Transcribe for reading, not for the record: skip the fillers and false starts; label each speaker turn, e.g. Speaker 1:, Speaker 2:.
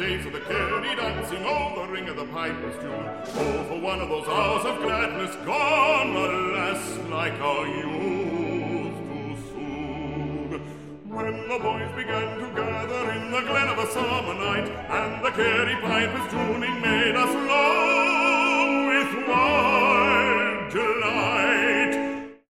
Speaker 1: days of the Kerry dancing, oh, the ring of the piper's tune. Oh, for one of those hours of gladness gone, alas, like our youth too soon. When the boys began to gather in the glen of a summer night, and the Kerry pipers tuning made us long,